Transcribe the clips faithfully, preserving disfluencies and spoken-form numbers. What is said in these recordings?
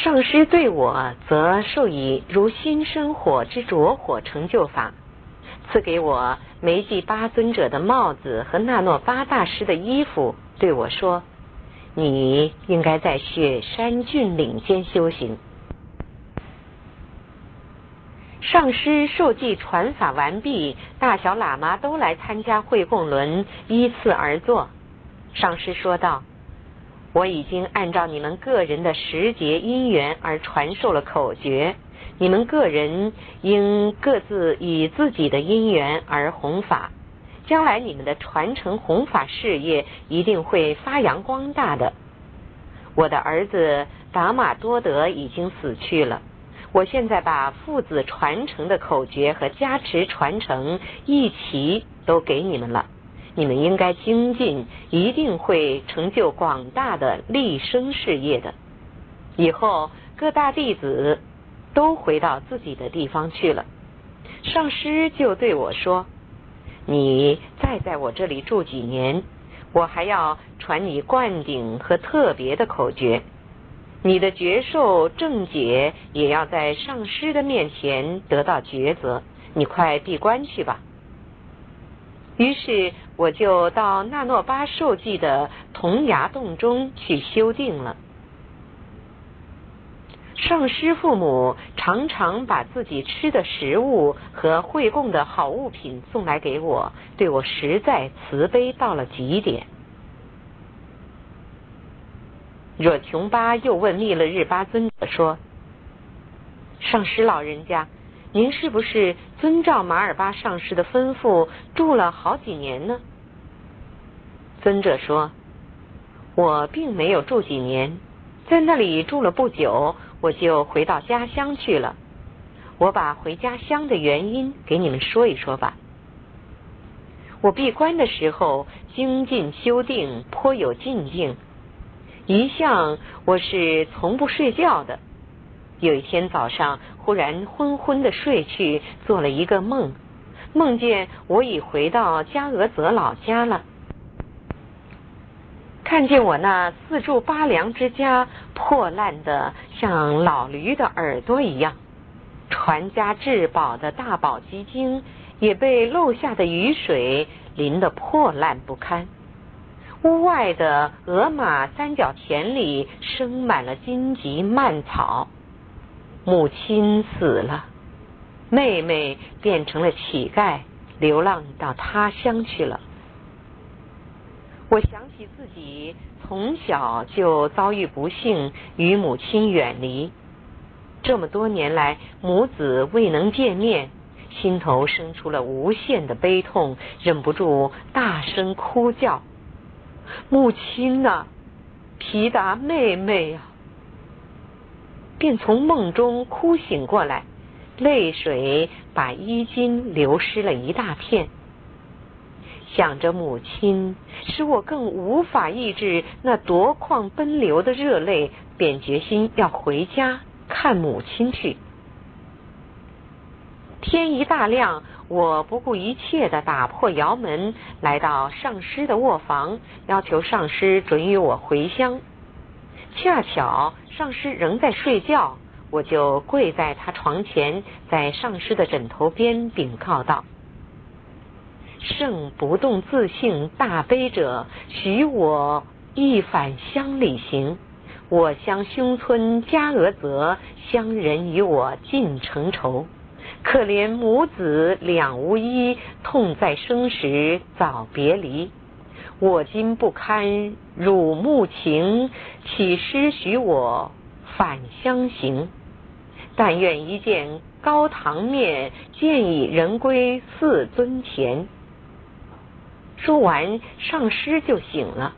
上师对我则授以如心生火之着火成就法，赐给我梅季巴尊者的帽子和那诺巴大师的衣服，对我说：你应该在雪山峻岭间修行。上师受记传法完毕，大小喇嘛都来参加会供轮，依次而坐。上师说道：我已经按照你们个人的时节因缘而传授了口诀，你们个人应各自以自己的因缘而弘法，将来你们的传承弘法事业一定会发扬光大的。我的儿子达玛多德已经死去了，我现在把父子传承的口诀和加持传承一起都给你们了，你们应该精进，一定会成就广大的立生事业的。以后各大弟子都回到自己的地方去了。上师就对我说：你再在我这里住几年，我还要传你灌顶和特别的口诀，你的觉受正解也要在上师的面前得到抉择，你快闭关去吧。于是我就到那诺巴受记的铜崖洞中去修定了。上师父母常常把自己吃的食物和会供的好物品送来给我，对我实在慈悲到了极点。若琼巴又问密勒日巴尊者说：上师老人家，您是不是遵照马尔巴上师的吩咐住了好几年呢？尊者说：我并没有住几年，在那里住了不久，我就回到家乡去了。我把回家乡的原因给你们说一说吧。我闭关的时候精进修定，颇有进境，一向我是从不睡觉的。有一天早上忽然昏昏的睡去，做了一个梦，梦见我已回到加俄泽老家了，看见我那四柱八梁之家破烂的像老驴的耳朵一样，传家至宝的大宝鸡精也被漏下的雨水淋得破烂不堪，屋外的鹅马三角田里生满了荆棘蔓草。母亲死了，妹妹变成了乞丐，流浪到他乡去了。我想起自己从小就遭遇不幸，与母亲远离，这么多年来母子未能见面，心头生出了无限的悲痛，忍不住大声哭叫：母亲啊，皮达妹妹啊！便从梦中哭醒过来，泪水把衣襟流湿了一大片。想着母亲，使我更无法抑制那夺眶奔流的热泪，便决心要回家看母亲去。天一大亮，我不顾一切地打破窑门，来到上师的卧房，要求上师准予我回乡。恰巧上师仍在睡觉，我就跪在他床前，在上师的枕头边禀告道：圣不动自性大悲者，许我一返乡里行。我乡兄村加俄泽，乡人与我尽成仇。可怜母子两无依，痛在生时早别离。我今不堪辱母情，岂施许我返乡行？但愿一见高堂面，见以人归四尊前。说完，上师就醒了。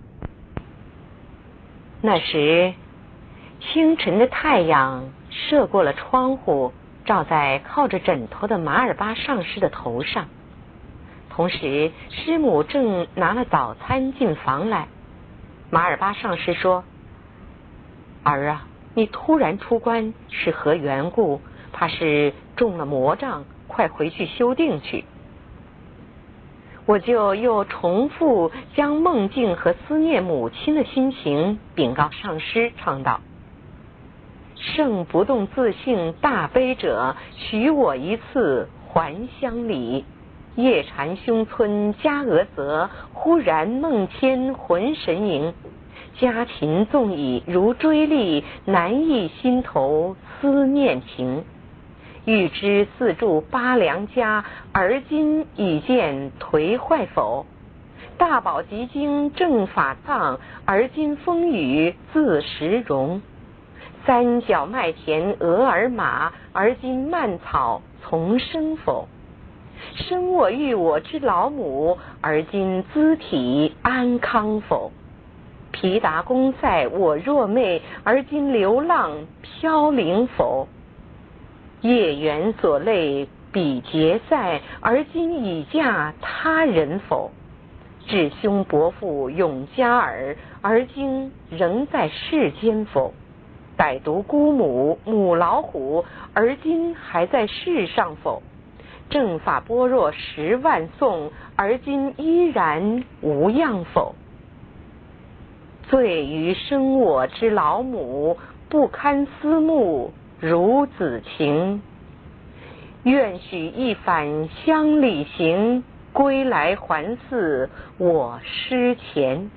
那时清晨的太阳射过了窗户，照在靠着枕头的马尔巴上师的头上。同时师母正拿了早餐进房来。马尔巴上师说：儿啊，你突然出关是何缘故？怕是中了魔障，快回去修定去。我就又重复将梦境和思念母亲的心情禀告上师，唱道： 圣不动自性大悲者，许我一次还乡里。夜禅凶村加俄泽，忽然梦牵魂神萦。家禽纵已如追忆，难抑心头思念情。欲知四柱八良家，而今已见颓坏否？大宝积经正法藏，而今风雨自时容。三角麦田鹅儿马，而今蔓草丛生否？生我育我之老母，而今姿体安康否？毗达公塞我若妹，而今流浪飘零否？业缘所累彼结塞，而今已嫁他人否？至兄伯父永嘉尔，而今仍在世间否？歹毒姑母母老虎，而今还在世上否？正法般若十万颂，而今依然无恙否？罪于生我之老母，不堪思慕如子情。愿许一返乡里行，归来还似我师前。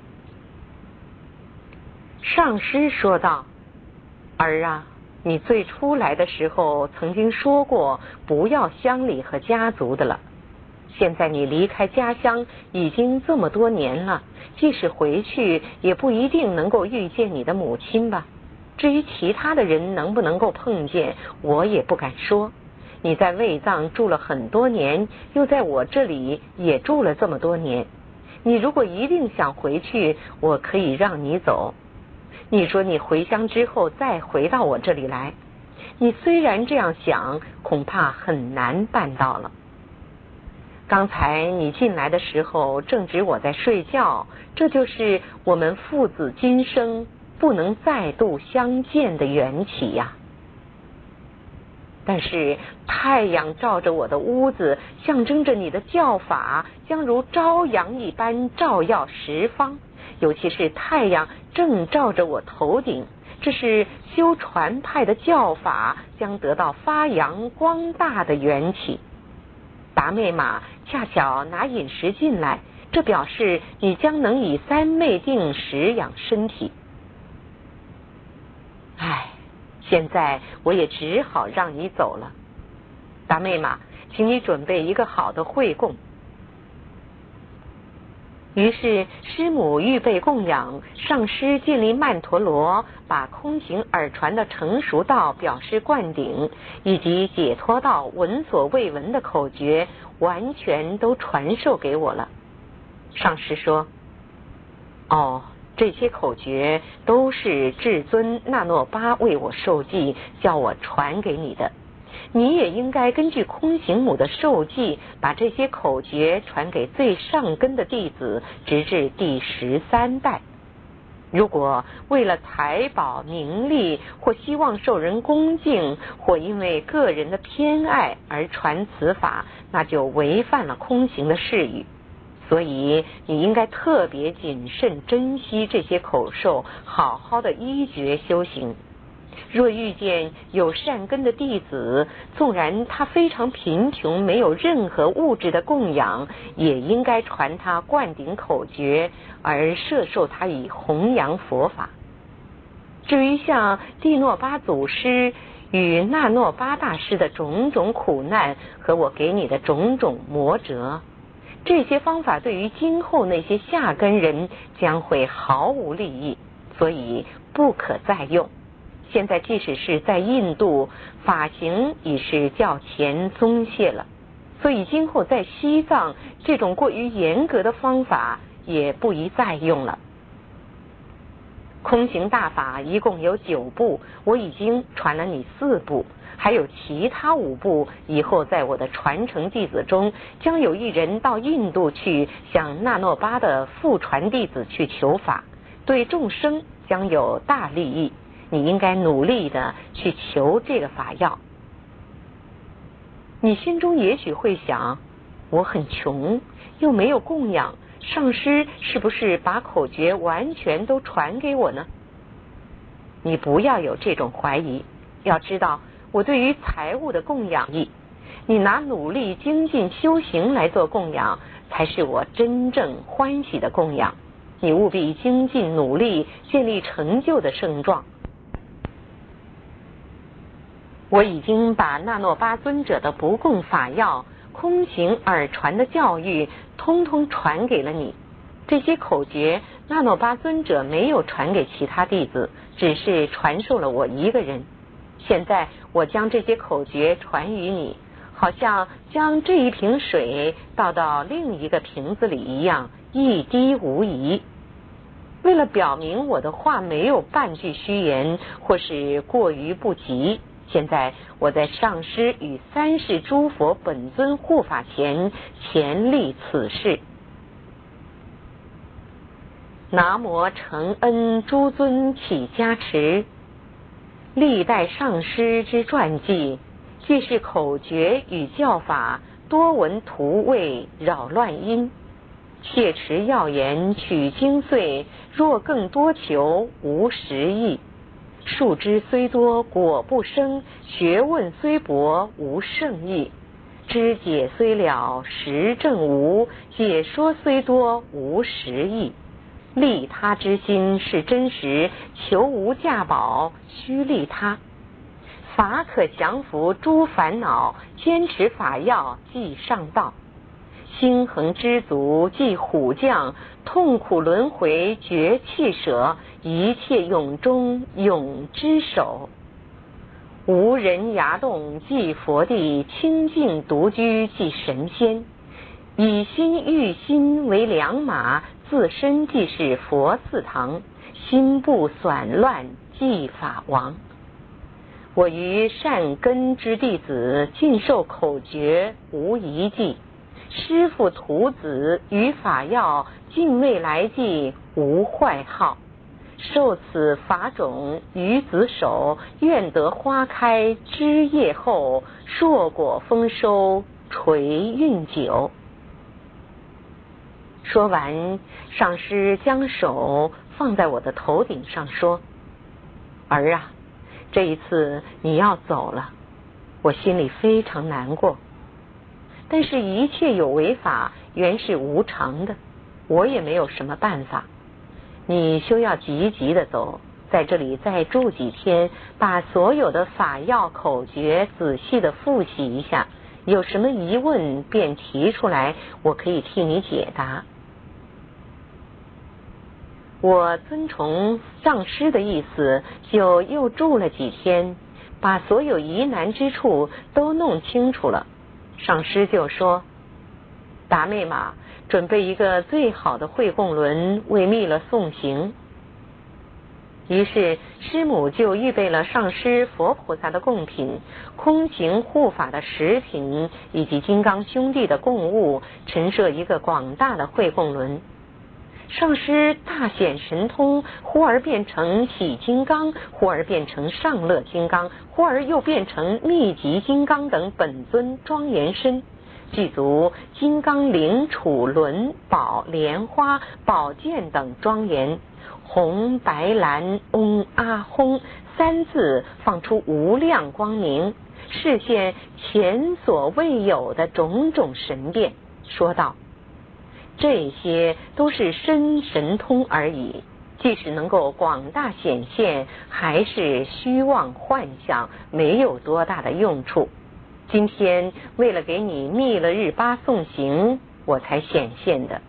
上师说道：儿啊，你最初来的时候曾经说过不要乡里和家族的了。现在你离开家乡已经这么多年了，即使回去也不一定能够遇见你的母亲吧。至于其他的人能不能够碰见，我也不敢说。你在卫藏住了很多年，又在我这里也住了这么多年，你如果一定想回去，我可以让你走。你说你回乡之后再回到我这里来，你虽然这样想，恐怕很难办到了。刚才你进来的时候正值我在睡觉，这就是我们父子今生不能再度相见的缘起呀。但是太阳照着我的屋子，象征着你的教法将如朝阳一般照耀十方，尤其是太阳正照着我头顶，这是修传派的教法将得到发扬光大的缘起。达妹玛恰巧拿饮食进来，这表示你将能以三昧定食养身体。唉，现在我也只好让你走了。达妹玛，请你准备一个好的会供。于是师母预备供养，上师建立曼陀罗，把空行耳传的成熟道表示灌顶，以及解脱道闻所未闻的口诀，完全都传授给我了。上师说：哦，这些口诀都是至尊那诺巴为我授记，叫我传给你的。你也应该根据空行母的授记，把这些口诀传给最上根的弟子，直至第十三代。如果为了财宝名利，或希望受人恭敬，或因为个人的偏爱而传此法，那就违反了空行的誓语。所以你应该特别谨慎珍惜这些口授，好好的依诀修行。若遇见有善根的弟子，纵然他非常贫穷，没有任何物质的供养，也应该传他灌顶口诀，而摄受他以弘扬佛法。至于像蒂诺巴祖师与那诺巴大师的种种苦难和我给你的种种魔折，这些方法对于今后那些下根人将会毫无利益，所以不可再用。现在即使是在印度，法行已是较前松懈了，所以今后在西藏，这种过于严格的方法也不宜再用了。空行大法一共有九部，我已经传了你四部，还有其他五部，以后在我的传承弟子中，将有一人到印度去向那诺巴的父传弟子去求法，对众生将有大利益。你应该努力的去求这个法要。你心中也许会想，我很穷，又没有供养，上师是不是把口诀完全都传给我呢？ 你不要有这种怀疑。要知道，我对于财物的供养意，你拿努力精进修行来做供养，才是我真正欢喜的供养。你务必精进努力，建立成就的盛状。我已经把那诺巴尊者的不共法要、空行耳传的教育，通通传给了你。这些口诀，那诺巴尊者没有传给其他弟子，只是传授了我一个人。现在我将这些口诀传于你，好像将这一瓶水倒到另一个瓶子里一样，一滴无疑。为了表明我的话没有半句虚言，或是过于不及，现在我在上师与三世诸佛本尊护法前前立此事。南无承恩诸尊起加持，历代上师之传记，既是口诀与教法，多闻图味扰乱音。切持要言取精髓，若更多求无实意。树枝虽多果不生，学问虽博无胜意。知解虽了实证无，解说虽多无实意。利他之心是真实，求无价宝须利他。法可降伏诸烦恼，坚持法要即上道。心恒知足即虎将，痛苦轮回绝弃舍，一切永中永之首。无人崖洞即佛地，清净独居即神仙。以心喻心为良马，自身即是佛寺堂。心不散乱即法王。我于善根之弟子，尽受口诀无一迹。师父徒子于法要，尽未来际无坏号。受此法种于子手，愿得花开枝叶后，硕果丰收垂韵久。说完，上师将手放在我的头顶上说：儿啊，这一次你要走了，我心里非常难过。但是一切有为法原是无常的，我也没有什么办法。你休要急急的走，在这里再住几天，把所有的法要口诀仔细的复习一下，有什么疑问便提出来，我可以替你解答。我遵从上师的意思，就又住了几天，把所有疑难之处都弄清楚了。上师就说：达妹玛，准备一个最好的会供轮为密勒送行。于是师母就预备了上师佛菩萨的贡品、空行护法的食品以及金刚兄弟的供物，陈设一个广大的会供轮。上师大显神通，忽而变成喜金刚，忽而变成上乐金刚，忽而又变成密集金刚等本尊庄严身，具足金刚铃、杵、轮、宝、莲花、宝剑等庄严。红白蓝嗡啊轰三字放出无量光明，示现前所未有的种种神变，说道：这些都是身神通而已，即使能够广大显现，还是虚妄幻象，没有多大的用处。今天为了给你密勒日巴送行，我才显现的。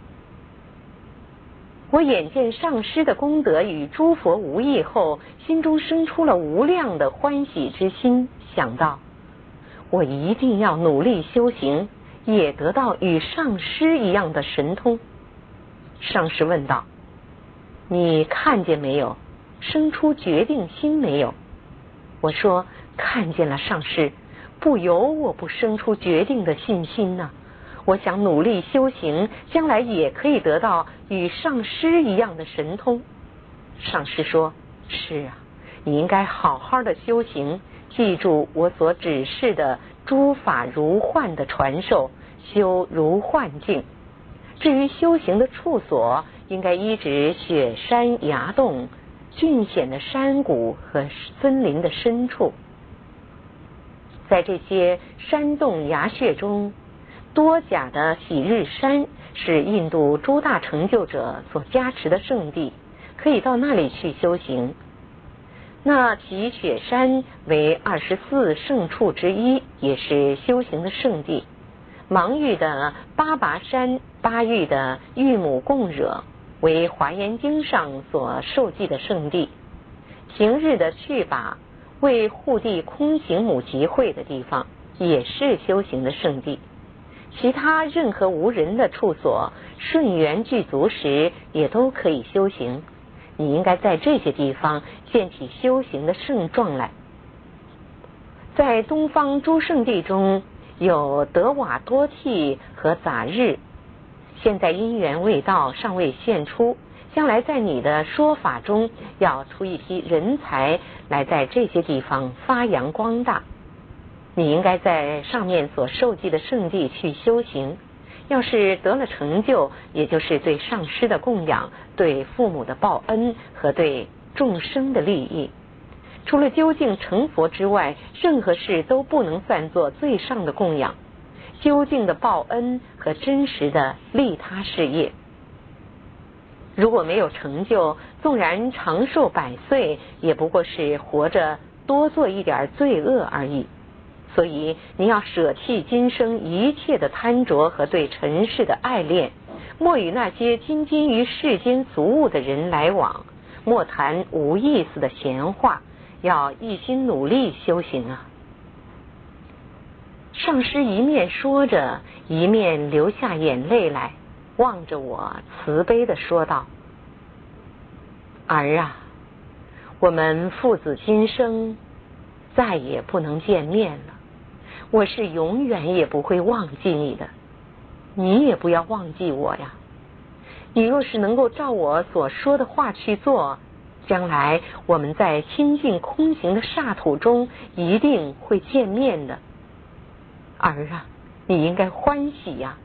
我眼见上师的功德与诸佛无异后，心中生出了无量的欢喜之心，想到我一定要努力修行，也得到与上师一样的神通。上师问道：你看见没有？生出决定心没有？我说：看见了，上师，不由我不生出决定的信心呢、啊。我想努力修行，将来也可以得到与上师一样的神通。上师说：是啊，你应该好好的修行，记住我所指示的诸法如幻的传授，修如幻境。至于修行的处所，应该依止雪山崖洞， 峻险的山谷和森林的深处。在这些山洞崖穴中，多甲的喜日山是印度诸大成就者所加持的圣地，可以到那里去修行。那吉雪山为二十四圣处之一，也是修行的圣地。芒域的八拔山、巴育的玉母供惹为华严经上所受记的圣地。行日的去把为护地空行母集会的地方，也是修行的圣地。其他任何无人的处所，顺缘具足时也都可以修行。你应该在这些地方建起修行的圣状来。在东方诸圣地中有德瓦多替和杂日，现在因缘未到，尚未现出，将来在你的说法中要出一批人才来在这些地方发扬光大。你应该在上面所受记的圣地去修行，要是得了成就，也就是对上师的供养，对父母的报恩和对众生的利益。除了究竟成佛之外，任何事都不能算作最上的供养，究竟的报恩和真实的利他事业。如果没有成就，纵然长寿百岁，也不过是活着多做一点罪恶而已。所以你要舍弃今生一切的贪着和对尘世的爱恋，莫与那些斤斤于世间俗物的人来往，莫谈无意思的闲话，要一心努力修行啊。上师一面说着，一面流下眼泪来，望着我慈悲地说道：儿啊，我们父子今生再也不能见面了，我是永远也不会忘记你的，你也不要忘记我呀。你若是能够照我所说的话去做，将来我们在清净空行的刹土中一定会见面的。儿啊，你应该欢喜呀。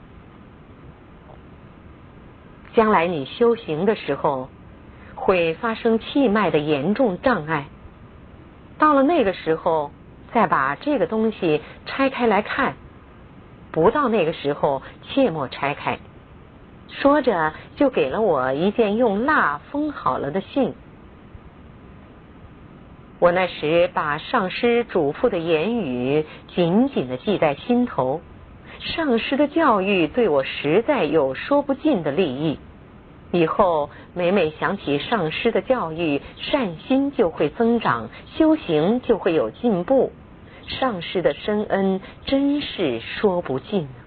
将来你修行的时候，会发生气脉的严重障碍，到了那个时候再把这个东西拆开来看，不到那个时候切莫拆开。说着就给了我一件用蜡封好了的信。我那时把上师嘱咐的言语紧紧地记在心头，上师的教育对我实在有说不尽的利益。以后每每想起上师的教育，善心就会增长，修行就会有进步。上师的深恩真是说不尽啊。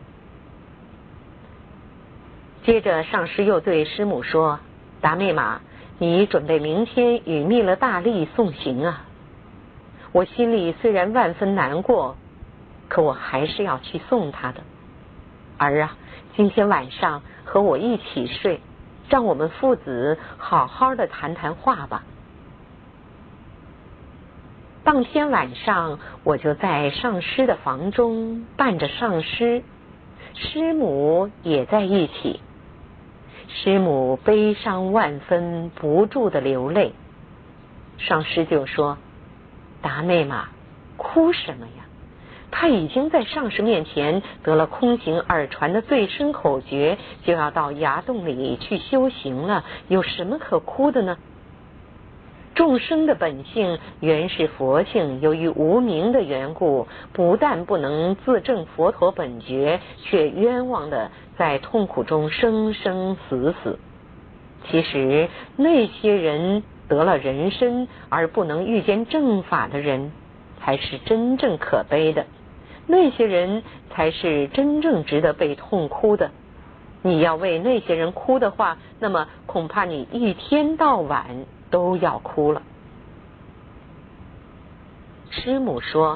接着上师又对师母说：达妹玛，你准备明天与密勒大力送行啊。我心里虽然万分难过，可我还是要去送他的。儿啊，今天晚上和我一起睡，让我们父子好好的谈谈话吧。当天晚上我就在上师的房中伴着上师，师母也在一起。师母悲伤万分，不住的流泪。上师就说：达妹玛，哭什么呀？他已经在上师面前得了空行耳传的最深口诀，就要到崖洞里去修行了，有什么可哭的呢？众生的本性原是佛性，由于无明的缘故，不但不能自证佛陀本觉，却冤枉的在痛苦中生生死死。其实那些人得了人身而不能遇见正法的人，才是真正可悲的，那些人才是真正值得被痛哭的。你要为那些人哭的话，那么恐怕你一天到晚都要哭了。师母说：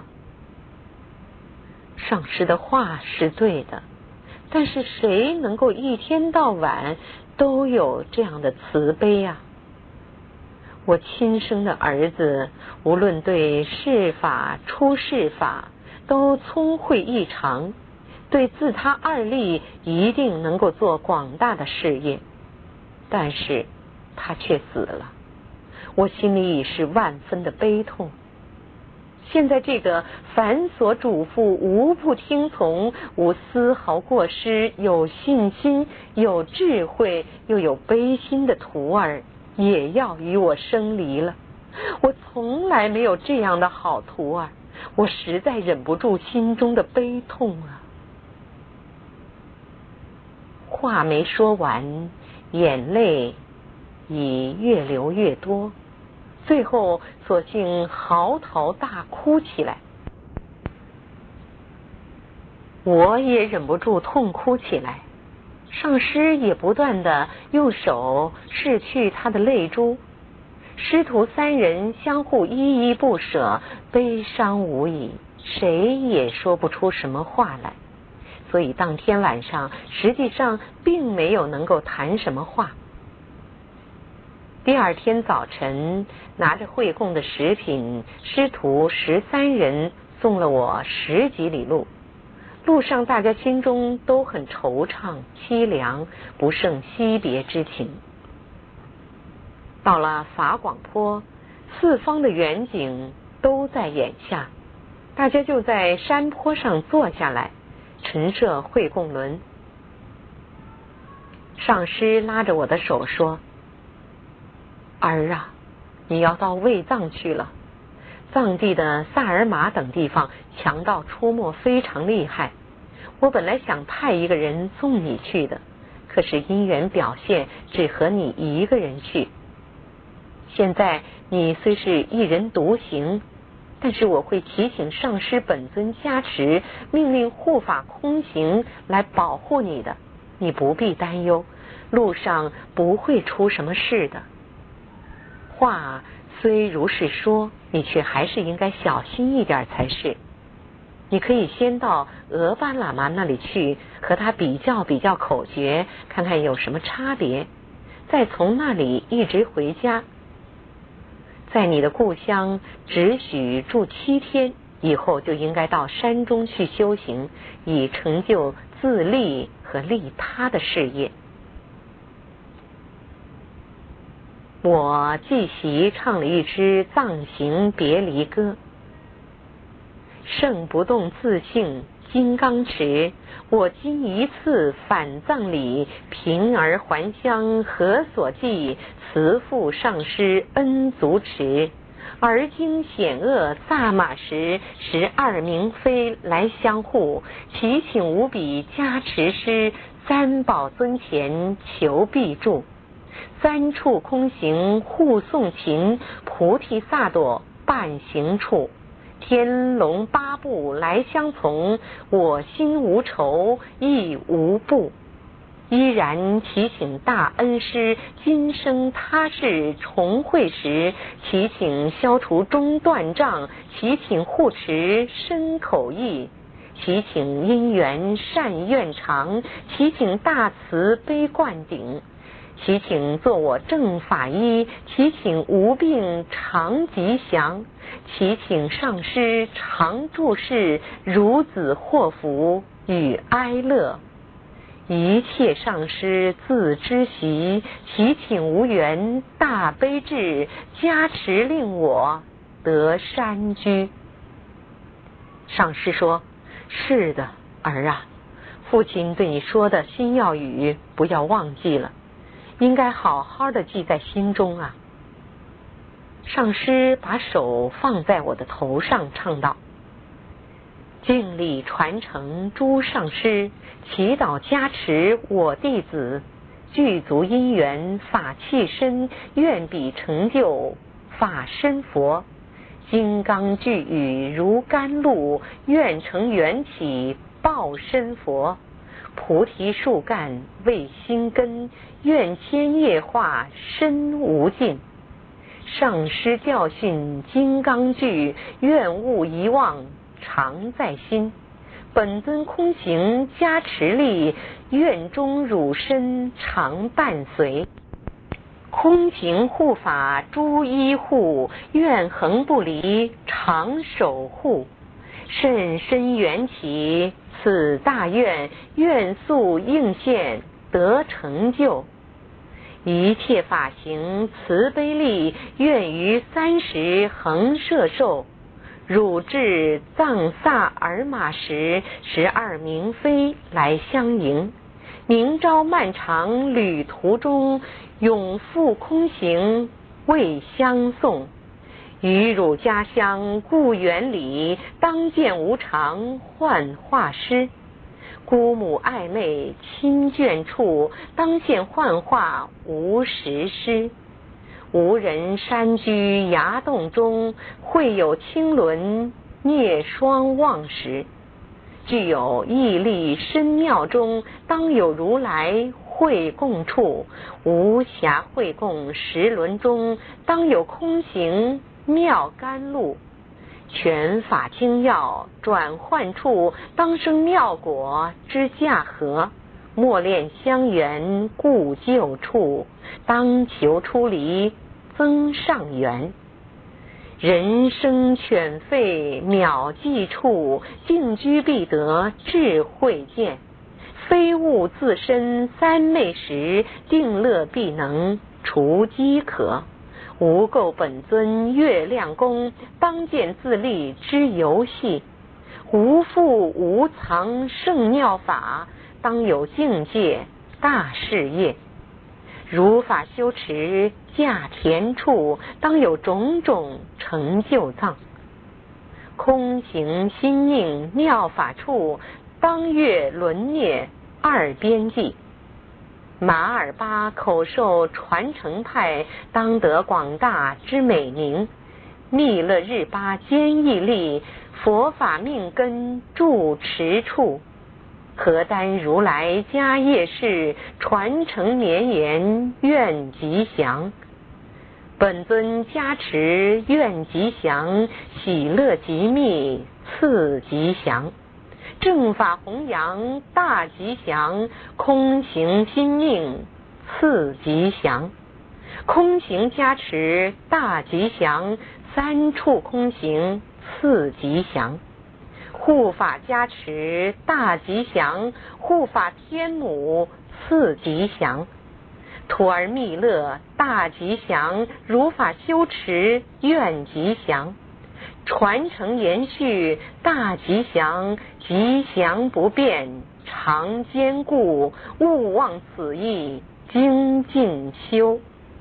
上师的话是对的，但是谁能够一天到晚都有这样的慈悲啊？我亲生的儿子无论对世法出世法都聪慧异常，对自他二利一定能够做广大的事业，但是他却死了。 我心里已是万分的悲痛。现在这个繁琐嘱咐无不听从，无丝毫过失，有信心有智慧又有悲心的徒儿也要与我生离了。我从来没有这样的好徒儿，我实在忍不住心中的悲痛啊。话没说完，眼泪已越流越多，最后索性嚎啕大哭起来。我也忍不住痛哭起来，上师也不断地用手拭去他的泪珠。师徒三人相互依依不舍，悲伤无已，谁也说不出什么话来。所以当天晚上实际上并没有能够谈什么话。第二天早晨，拿着会供的食品，师徒十三人送了我十几里路。路上大家心中都很惆怅凄凉，不胜惜别之情。到了法广坡，四方的远景都在眼下，大家就在山坡上坐下来，陈设会供轮。上师拉着我的手说：儿啊，你要到卫藏去了。藏地的萨尔玛等地方强盗出没非常厉害，我本来想派一个人送你去的，可是因缘表现只和你一个人去。现在你虽是一人独行，但是我会提醒上师本尊加持，命令护法空行来保护你的，你不必担忧，路上不会出什么事的。话虽如是说，你却还是应该小心一点才是。你可以先到俄巴喇嘛那里去，和他比较比较口诀，看看有什么差别，再从那里一直回家。在你的故乡只许住七天，以后就应该到山中去修行，以成就自利和利他的事业。我继习唱了一支藏行别离歌：圣不动自性金刚持，我今一次返藏里，平而还乡何所寄？慈父上师恩足持，而今险恶萨马时，十二明妃来相护，祈请无比加持师，三宝尊前求必助。三处空行护送勤，菩提萨埵伴行处，天龙八部来相从，我心无愁亦无怖。依然祈请大恩师，今生他世重会时，祈请消除中断障，祈请护持身口意，祈请因缘善愿长，祈请大慈悲灌顶，祈请做我正法医，祈请无病常吉祥，祈请上师常住世，孺子祸福与哀乐。一切上师自知悉，祈请无缘大悲智，加持令我得山居。上师说：是的，儿啊，父亲对你说的心要语不要忘记了，应该好好的记在心中啊。上师把手放在我的头上，唱道：敬礼传承诸上师，祈祷加持我弟子，具足因缘法器身，愿彼成就法身佛。金刚具语如甘露，愿成缘起报身佛。菩提树干为心根，愿千叶化身无尽。上师教训金刚具，愿勿遗忘常在心。本尊空行加持力，愿中汝身常伴随。空行护法诸医护，愿恒不离常守护。甚深缘起此大愿，愿速应现得成就。 一切法行慈悲力，愿于三时恒摄受。汝至藏萨尔马时，十二明妃来相迎。明朝漫长旅途中，永复空行未相送。于汝家乡故园里，当见无常幻化师。姑母暧昧亲眷处，当现幻化无实施。无人山居崖洞中，会有青轮孽双望时。具有屹立深庙中，当有如来会供处。无暇会供十轮中，当有空行妙甘露。全法精要转换处，当生妙果之价合。莫恋相缘故旧处，当求出离增上缘。人生犬吠渺迹处，静居必得智慧见。非物自身三昧时，定乐必能除饥渴。无垢本尊月亮宫，当见自立之游戏。无复无藏圣妙法，当有境界大事业。如法修持价田处，当有种种成就藏。空行心宁妙法处，当越轮孽二边际。马尔巴口授传承派，当得广大之美名。密勒日巴坚毅力，佛法命根住持处。何担如来家业事，传承绵延愿吉祥。本尊加持愿吉祥，喜乐极密赐吉祥。正法弘扬大吉祥，空行心宁赐吉祥。空行加持大吉祥，三处空行赐吉祥。护法加持大吉祥，护法天母赐吉祥。徒儿密勒大吉祥，如法修持愿吉祥。传承延续大吉祥，吉祥不变常坚固，勿忘此意精进修。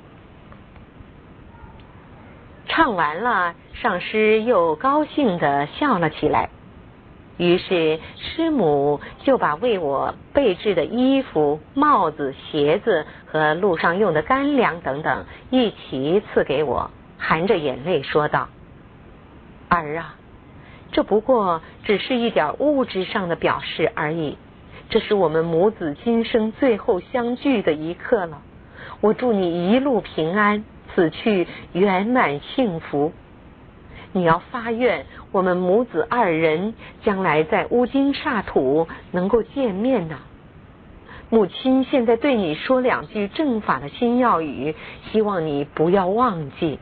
唱完了，上师又高兴地笑了起来。于是师母就把为我备制的衣服、帽子、鞋子和路上用的干粮等等一起赐给我，含着眼泪说道：儿啊，这不过只是一点物质上的表示而已，这是我们母子今生最后相聚的一刻了。我祝你一路平安，此去圆满幸福。你要发愿，我们母子二人将来在乌金沙土能够见面呢。母亲现在对你说两句正法的心要语，希望你不要忘记。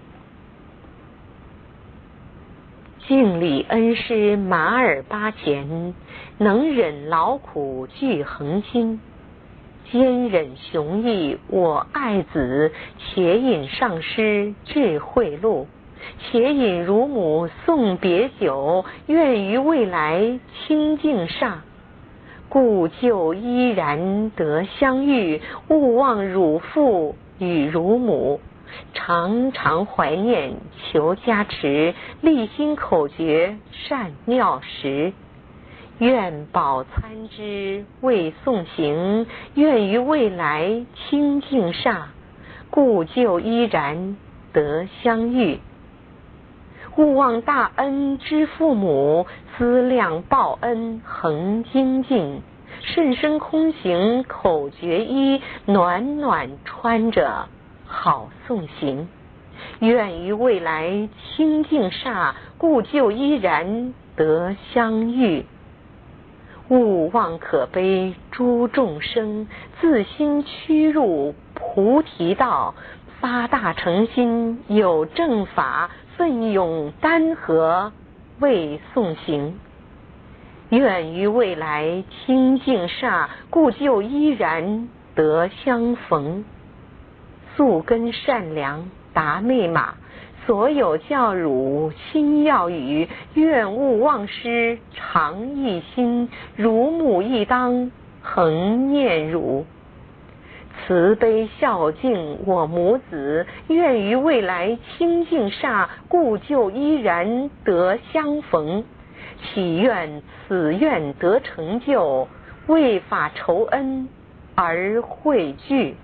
敬礼恩师马尔巴前，能忍劳苦具恒心。坚忍雄毅我爱子，且引上师智慧路。且引乳母送别酒，愿于未来清净刹。故旧依然得相遇，勿忘乳父与乳母。常常怀念求加持，立心口诀善妙时。愿宝参之为送行，愿于未来清净刹。故旧依然得相遇。勿忘大恩之父母，思量报恩恒精进。甚深空行口诀衣，暖暖穿着好送行。愿于未来清净刹，故旧依然得相遇。勿忘可悲诸众生，自心趋入菩提道。发大诚心有正法，奋勇丹河为送行。愿于未来清净刹，故旧依然得相逢。 素根善良，达妹马，所有教汝亲要语，愿勿忘失，常一心，如母亦当恒念汝。慈悲孝敬我母子，愿于未来清净刹，故旧依然得相逢。祈愿此愿得成就，为法酬恩而汇聚。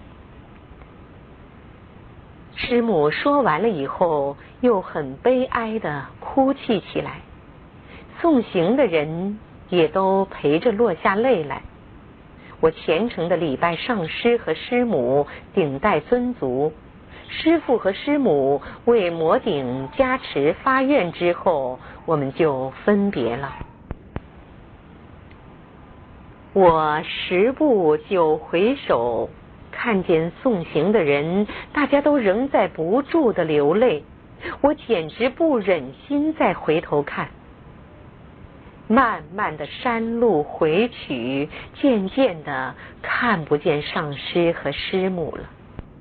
师母说完了以后，又很悲哀地哭泣起来，送行的人也都陪着落下泪来。我虔诚地礼拜上师和师母，顶戴尊足。师父和师母为摩顶加持发愿之后，我们就分别了。我十步就回首，看见送行的人，大家都仍在不住地流泪，我简直不忍心再回头看。漫漫的山路回去，渐渐的看不见上师和师母了。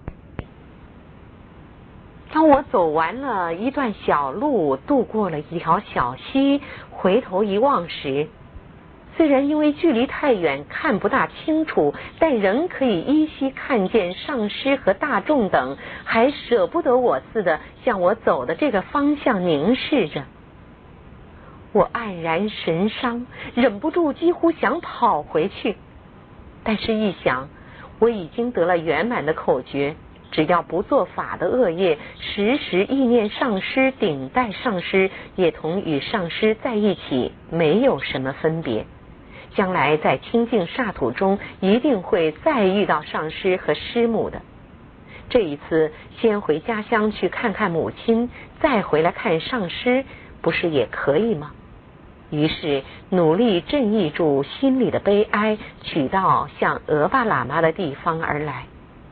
当我走完了一段小路，渡过了一条小溪，回头一望时，虽然因为距离太远看不大清楚，但仍可以依稀看见上师和大众等还舍不得我似的向我走的这个方向凝视着。我黯然神伤，忍不住几乎想跑回去，但是一想，我已经得了圆满的口诀，只要不做法的恶业，时时意念上师，顶戴上师，也同与上师在一起，没有什么分别。将来在清净刹土中，一定会再遇到上师和师母的。这一次先回家乡去看看母亲，再回来看上师，不是也可以吗？于是努力镇抑住心里的悲哀，取道向俄巴喇嘛的地方而来。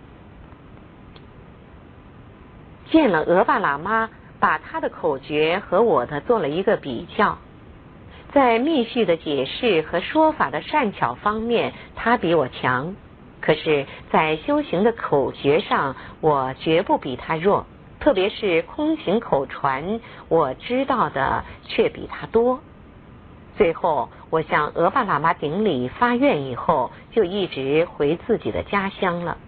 见了俄巴喇嘛，把他的口诀和我的做了一个比较，在密续的解释和说法的善巧方面，他比我强，可是在修行的口诀上，我绝不比他弱，特别是空行口传，我知道的却比他多。最后我向俄巴喇嘛顶礼发愿以后，就一直回自己的家乡了。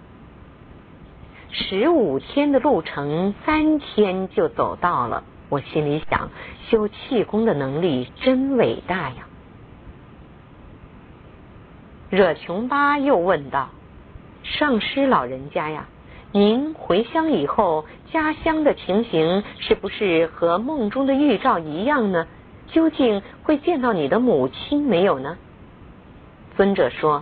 十五天的路程，三天就走到了。我心里想，修气功的能力真伟大呀。惹琼巴又问道：上师老人家呀，您回乡以后，家乡的情形是不是和梦中的预兆一样呢？究竟会见到你的母亲没有呢？尊者说，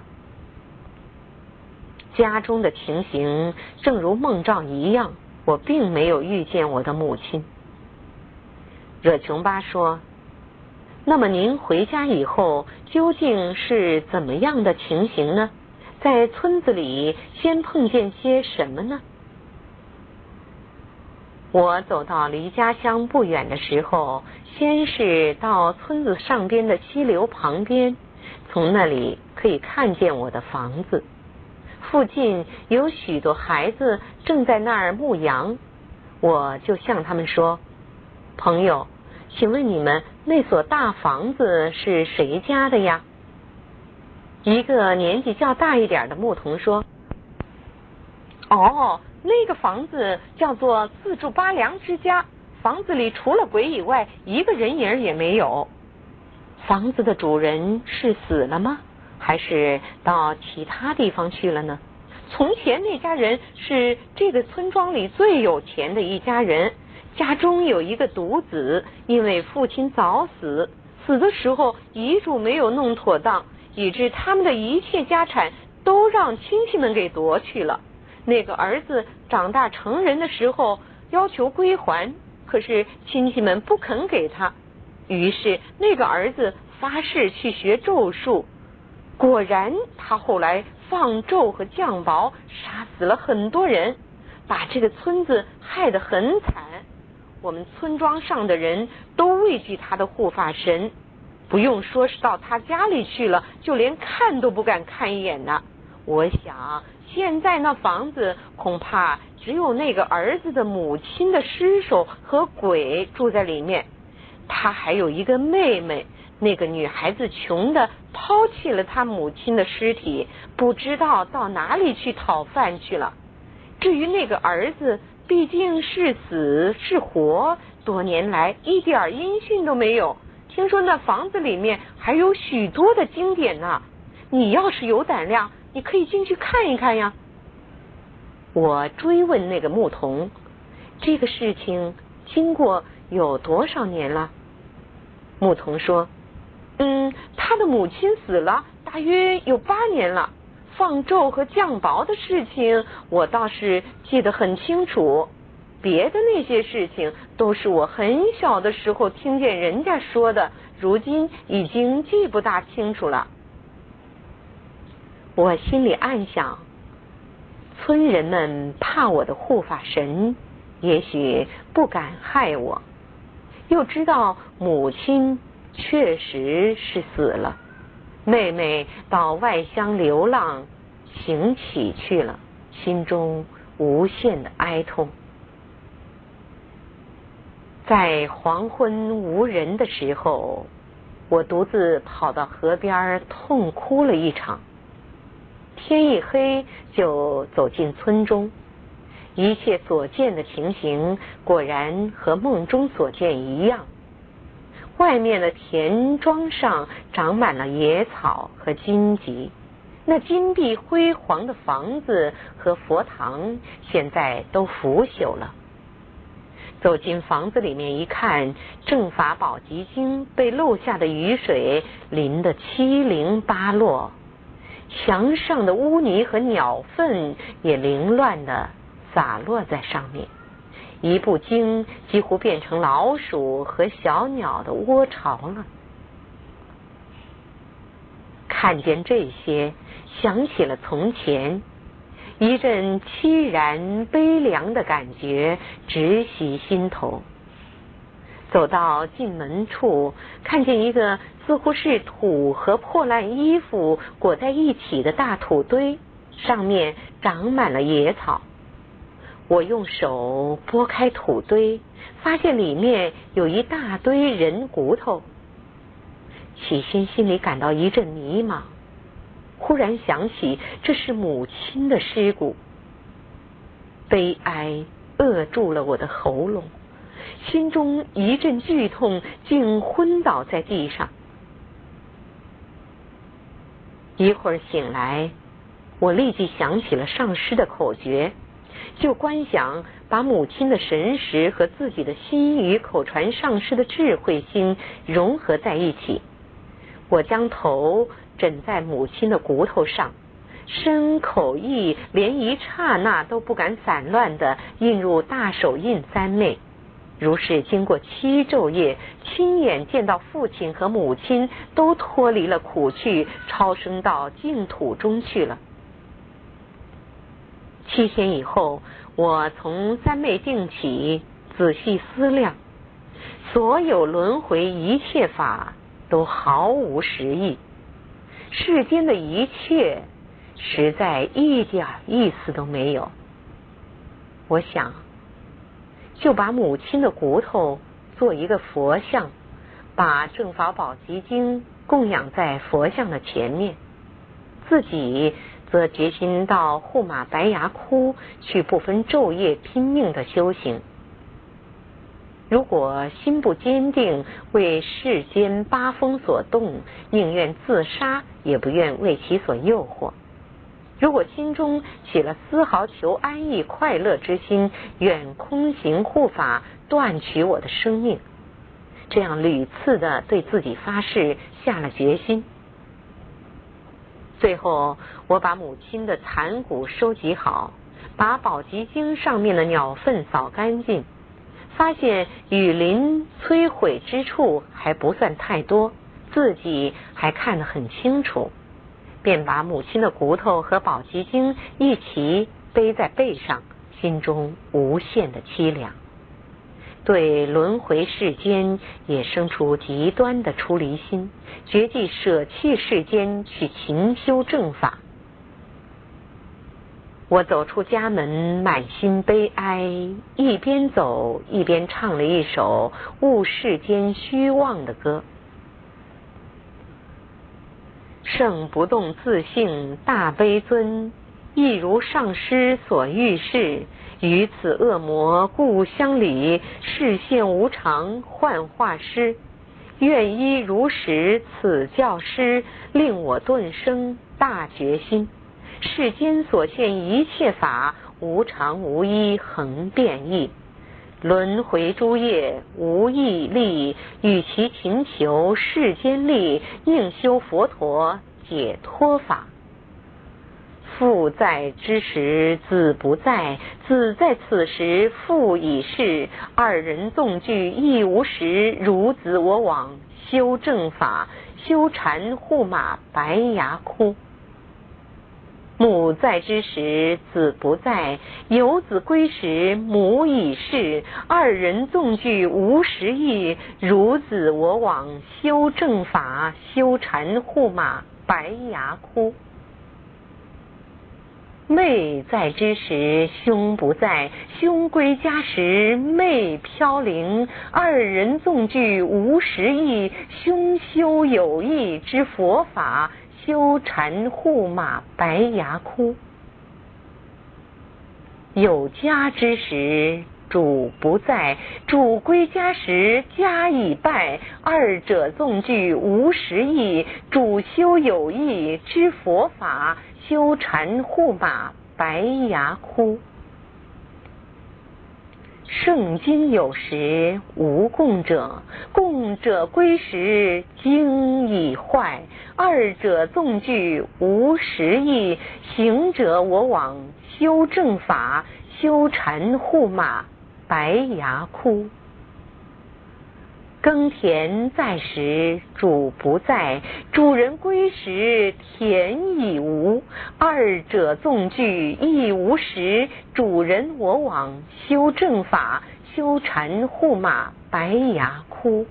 家中的情形正如梦兆一样，我并没有遇见我的母亲。惹琼巴说，那么您回家以后究竟是怎么样的情形呢？在村子里先碰见些什么呢？我走到离家乡不远的时候，先是到村子上边的溪流旁边，从那里可以看见我的房子。附近有许多孩子正在那儿牧羊，我就向他们说，朋友，请问你们那所大房子是谁家的呀？一个年纪较大一点的牧童说，哦，那个房子叫做自助八良之家，房子里除了鬼以外，一个人影也没有。房子的主人是死了吗？还是到其他地方去了呢？从前那家人是这个村庄里最有钱的一家人，家中有一个独子，因为父亲早死，死的时候遗嘱没有弄妥当，以致他们的一切家产都让亲戚们给夺去了。那个儿子长大成人的时候要求归还，可是亲戚们不肯给他，于是那个儿子发誓去学咒术，果然他后来放咒和降雹，杀死了很多人，把这个村子害得很惨。我们村庄上的人都畏惧他的护法神，不用说是到他家里去了，就连看都不敢看一眼呢。我想现在那房子恐怕只有那个儿子的母亲的尸首和鬼住在里面。他还有一个妹妹，那个女孩子穷的抛弃了她母亲的尸体，不知道到哪里去讨饭去了。至于那个儿子，毕竟是死是活，多年来一点音讯都没有。听说那房子里面还有许多的经典呢，你要是有胆量，你可以进去看一看呀。我追问那个牧童，这个事情经过有多少年了？牧童说，嗯，他的母亲死了大约有八年了。放咒和降雹的事情我倒是记得很清楚，别的那些事情都是我很小的时候听见人家说的，如今已经记不大清楚了。我心里暗想，村人们怕我的护法神，也许不敢害我，又知道母亲确实是死了，妹妹到外乡流浪行乞去了，心中无限的哀痛。在黄昏无人的时候，我独自跑到河边痛哭了一场。天一黑就走进村中，一切所见的情形果然和梦中所见一样。外面的田庄上长满了野草和荆棘，那金碧辉煌的房子和佛堂现在都腐朽了。走进房子里面一看，正法宝积经被漏下的雨水淋得七零八落，墙上的污泥和鸟粪也凌乱地洒落在上面，一部经几乎变成老鼠和小鸟的窝巢了。看见这些，想起了从前，一阵凄然悲凉的感觉直袭心头。走到进门处，看见一个似乎是土和破烂衣服裹在一起的大土堆，上面长满了野草。我用手拨开土堆，发现里面有一大堆人骨头。起先心里感到一阵迷茫，忽然想起这是母亲的尸骨，悲哀扼住了我的喉咙，心中一阵剧痛，竟昏倒在地上。一会儿醒来，我立即想起了上师的口诀，就观想把母亲的神识和自己的心语口传上师的智慧心融合在一起。我将头枕在母亲的骨头上，身口意连一刹那都不敢散乱地印入大手印三昧。如是经过七昼夜，亲眼见到父亲和母亲都脱离了苦趣，超生到净土中去了。七天以后，我从三昧定起，仔细思量，所有轮回一切法都毫无实意，世间的一切实在一点意思都没有。我想就把母亲的骨头做一个佛像，把正法宝积经供养在佛像的前面，自己则决心到护马白崖窟去不分昼夜拼命的修行。如果心不坚定，为世间八风所动，宁愿自杀也不愿为其所诱惑。如果心中起了丝毫求安逸快乐之心，愿空行护法，断取我的生命。这样屡次的对自己发誓，下了决心。最后我把母亲的残骨收集好，把宝积经上面的鸟粪扫干净，发现雨淋摧毁之处还不算太多，自己还看得很清楚，便把母亲的骨头和宝积经一起背在背上，心中无限的凄凉。对轮回世间也生出极端的出离心，决计舍弃世间去勤修正法。 我走出家门，满心悲哀，一边走一边唱了一首悟世间虚妄的歌。圣不动自性大悲尊，亦如上师所欲示，于此恶魔故乡里，视现无常幻化师。愿依如实此教师，令我顿生大决心。世间所现一切法，无常无依恒变异。轮回诸业无义力，与其勤求世间力，宁修佛陀解脱法。父在之时子不在，子在此时父已逝，二人纵具亦无时，孺子我往修正法，修禅护马白牙窟。母在之时子不在，游子归时母已逝，二人纵具无时意，孺子我往修正法，修禅护马白牙窟。妹在之时兄不在，兄归家时妹飘零，二人纵具无时意，兄修有意之佛法，修禅护马白牙窟。有家之时主不在，主归家时家已败，二者纵具无时意，主修有意之佛法，修禅护马白牙窟。圣经有时无供者，供者归时经已坏，二者纵具无时意，行者我往修正法，修禅护马白牙窟。耕田在时主不在，主人归时田已无，二者纵具亦无时，主人我往修正法，修禅护马白牙窟。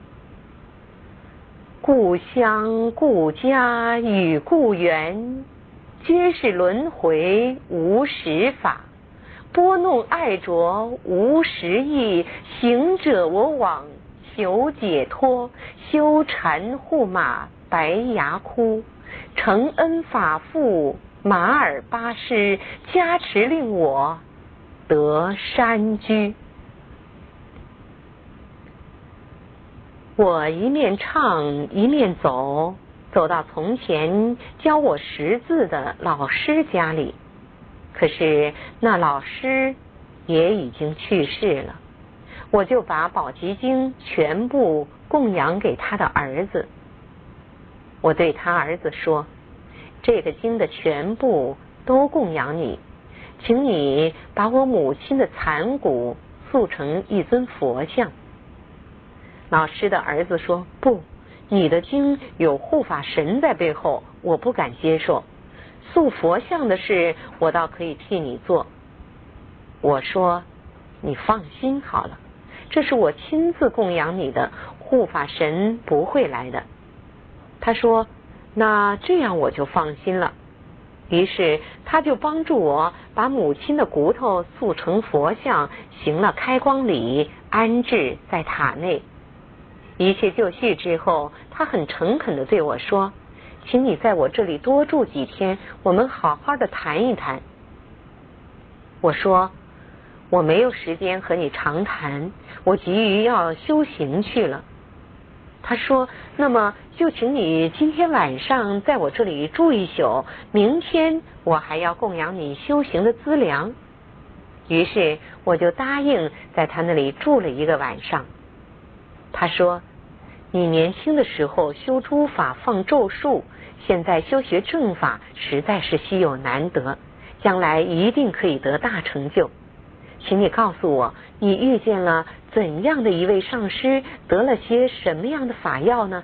故乡故家与故园，皆是轮回无实法，拨弄爱着无实意，行者我往求解脱，修禅护马白牙窟。承恩法父马尔巴师，加持令我得山居。我一面唱一面走，走到从前教我识字的老师家里，可是那老师也已经去世了。我就把宝积经全部供养给他的儿子。我对他儿子说，这个经的全部都供养你，请你把我母亲的残骨塑成一尊佛像。老师的儿子说，不，你的经有护法神在背后，我不敢接受，塑佛像的事我倒可以替你做。我说，你放心好了，这是我亲自供养你的，护法神不会来的。他说，那这样我就放心了。于是他就帮助我把母亲的骨头塑成佛像，行了开光礼，安置在塔内。一切就绪之后，他很诚恳地对我说，请你在我这里多住几天，我们好好的谈一谈。我说，我没有时间和你长谈，我急于要修行去了。他说，那么就请你今天晚上在我这里住一宿，明天我还要供养你修行的资粮。于是我就答应在他那里住了一个晚上。他说，你年轻的时候修诸法放咒术，现在修学正法实在是稀有难得，将来一定可以得大成就。请你告诉我，你遇见了怎样的一位上师，得了些什么样的法药呢？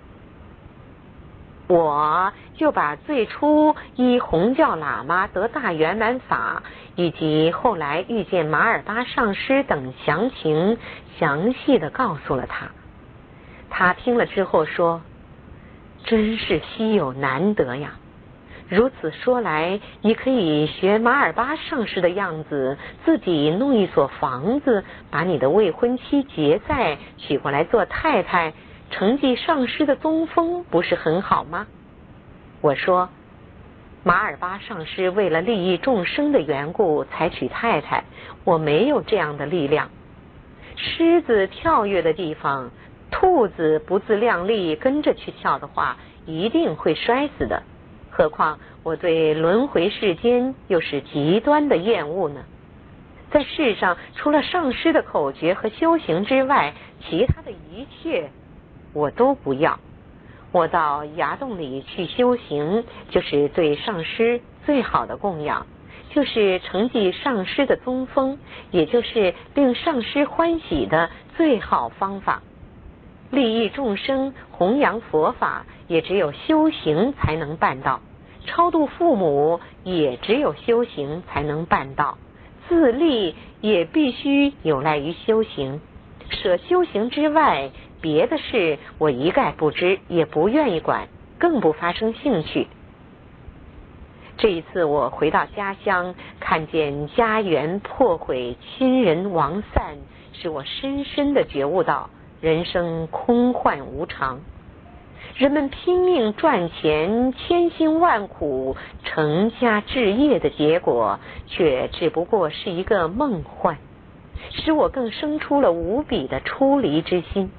我就把最初依红教喇嘛得大圆满法，以及后来遇见马尔巴上师等详情详细的告诉了他。他听了之后说，真是稀有难得呀， 如此说来，你可以学马尔巴上师的样子，自己弄一所房子，把你的未婚妻结在，娶过来做太太，承继上师的宗风，不是很好吗？我说，马尔巴上师为了利益众生的缘故才娶太太，我没有这样的力量。狮子跳跃的地方，兔子不自量力跟着去跳的话，一定会摔死的。何况我对轮回世间又是极端的厌恶呢？在世上，除了上师的口诀和修行之外，其他的一切我都不要。我到崖洞里去修行，就是对上师最好的供养，就是承继上师的宗风，也就是令上师欢喜的最好方法。利益众生，弘扬佛法，也只有修行才能办到。超度父母，也只有修行才能办到。自利也必须有赖于修行。舍修行之外，别的事我一概不知，也不愿意管，更不发生兴趣。这一次我回到家乡，看见家园破毁，亲人亡散，使我深深地觉悟到人生空幻无常。人们拼命赚钱，千辛万苦成家置业的结果，却只不过是一个梦幻，使我更生出了无比的出离之心。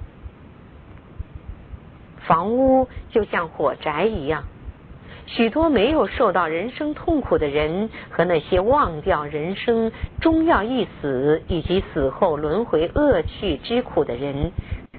房屋就像火宅一样，许多没有受到人生痛苦的人和那些忘掉人生终要一死以及死后轮回恶趣之苦的人，